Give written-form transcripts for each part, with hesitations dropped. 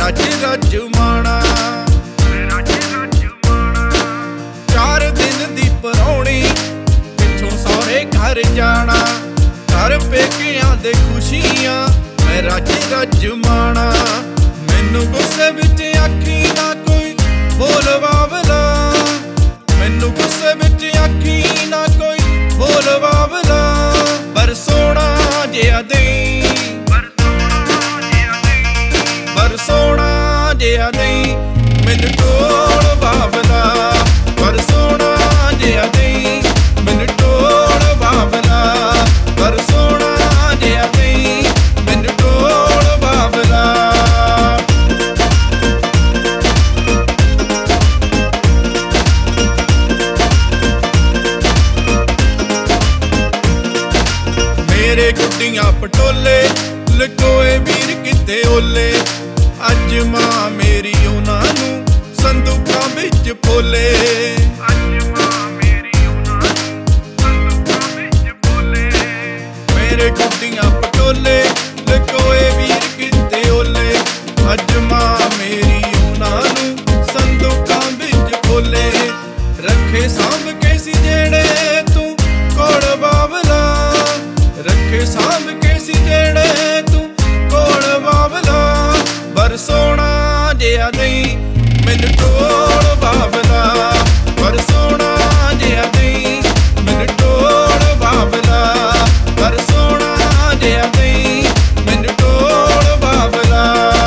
ਚ ਰਜਮਾਣਾ। 4 ਦਿਨ ਦੀ ਪਰੌਣੀ ਪਿੱਛੋਂ ਸਹੁਰੇ ਘਰ ਜਾਣਾ। ਘਰ ਪੇਕਿਆਂ ਦੇ ਖੁਸ਼ੀਆਂ ਮੇਰਾ ਚ ਰਜਮਾਣਾ। ਮੈਨੂੰ ਗੁੱਸੇ ਵਿੱਚ ਆਖੀ ਨਾ ਕੋਈ ਬੋਲ ਬਾਬਲਾ। ਮੈਨੂੰ ਗੁੱਸੇ ਵਿੱਚ ਆਖੀ ਨਾ ਕੋਈ ਬੋਲ ਬਾਬਲਾ। ਪਰ ਸੋਹਣਾ ਜਿਹਾ ਦੇਈਂ, ਪਰ ਸੋਹਣਾ ਜਿਹਾ ਦੇਈਂ ਮੈਨੂੰ ਢੋਲ ਬਾਬਲਾ। ਪਰ ਸੋਹਣਾ ਜਿਹਾ ਦੇਈਂ ਮੈਨੂੰ ਢੋਲ ਬਾਬਲਾ। ਪਰ ਸੋਹਣਾ ਜਿਹਾ ਦੇਈਂ ਮੈਨੂੰ ਢੋਲ ਬਾਬਲਾ। ਮੇਰੇ ਗੁੱਡੀਆਂ ਪਟੋਲੇ ਲਕੋਏ ਵੀਰ ਕਿਤੇ ਓਲੇ। ਅੱਜ ਮਾਂ ਮੇਰੀ ਉਹਨਾਂ ਨੂੰ ਸੰਦੂਕਾਂ ਵਿੱਚ ਫੋਲੇ। ਅੱਜ ਮਾਂ ਮੇਰੀ ਉਹਨਾਂ ਨੂੰ ਸੰਦੂਕਾਂ ਵਿੱਚ ਫੋਲੇ। ਮੇਰੇ ਗੁੱਡੀਆਂ ਪਟੋਲੇ ਲਕੋਏ ਵੀਰ ਕਿਤੇ ਓਲੇ। ਅੱਜ ਮਾਂ ਮੇਰੀ ਉਹਨਾਂ ਨੂੰ ਸੰਦੂਕਾਂ ਵਿੱਚ ਫੋਲੇ। ਰੱਖੇ ਸਾਂਭ ਕੇ ਸੀ ਜਿਹੜੇ ਤੂੰ ਕੋਲ ਬਾਬਲਾ। ਰੱਖੇ ਸਾਂਭ ਕੇ ਸੀ ਜਿਹੜੇ ਤੂੰ ਕੋਲ ਬਾਬਲਾ। ਪਰ ਸੋਹਣਾ ਜਿਹਾ ਦੇਈਂ ਮੈਨੂੰ ਢੋਲ ਬਾਬਲਾ। ਪਰ ਸੋਹਣਾ ਜਿਹਾ ਦੇਈਂ ਮੈਨੂੰ ਢੋਲ ਬਾਬਲਾ। ਪਰ ਸੋਹਣਾ ਜਿਹਾ ਦੇਈਂ ਮੈਨੂੰ ਢੋਲ ਬਾਬਲਾ।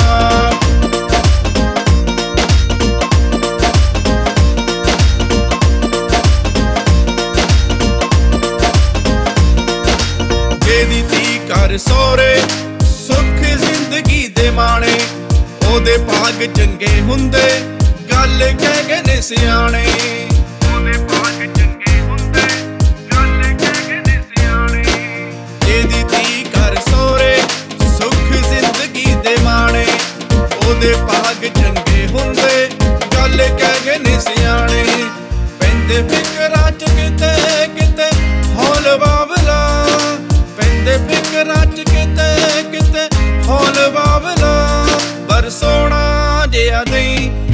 ਜਿਹਦੀ ਧੀ ਘਰ ਸਹੁਰੇ ਸੁੱਖ ਜ਼ਿੰਦਗੀ ਦੇ ਮਾਣੇ। ਉਹਦੇ ਭਾਗ ਚੰਗੇ ਹੁੰਦੇ ਗੱਲ ਕਹਿ ਗਏ ਨੇ ਸਿਆਣੇ। ਉਹਦੇ ਭਾਗ ਚੰਗੇ ਹੁੰਦੇ ਗੱਲ ਕਹਿ ਗਏ ਨੇ ਸਿਆਣੇ। ਜਿਹਦੀ ਧੀ ਘਰ ਸਹੁਰੇ ਸੁੱਖ ਜ਼ਿੰਦਗੀ ਦੇ ਮਾਣੇ। ਉਹਦੇ ਭਾਗ ਚੰਗੇ ਹੁੰਦੇ ਗੱਲ ਕਹਿ ਗਏ ਨੇ ਸਿਆਣੇ। ਪੈਂਦੇ ਫਿਕਰਾਂ ਚ ਕਿਤੇ ਕਿਤੇ ਹੌਲ ਬਾਬਲਾ। ਪੈਂਦੇ ਫਿਕਰਾਂ ਚ ਕਿਤੇ ਕਿਤੇ ਹੌਲ ਬਾਬਲਾ। ਪਰ ਸੋਹਣਾ ਜਿਹਾ ਦੇਈਂ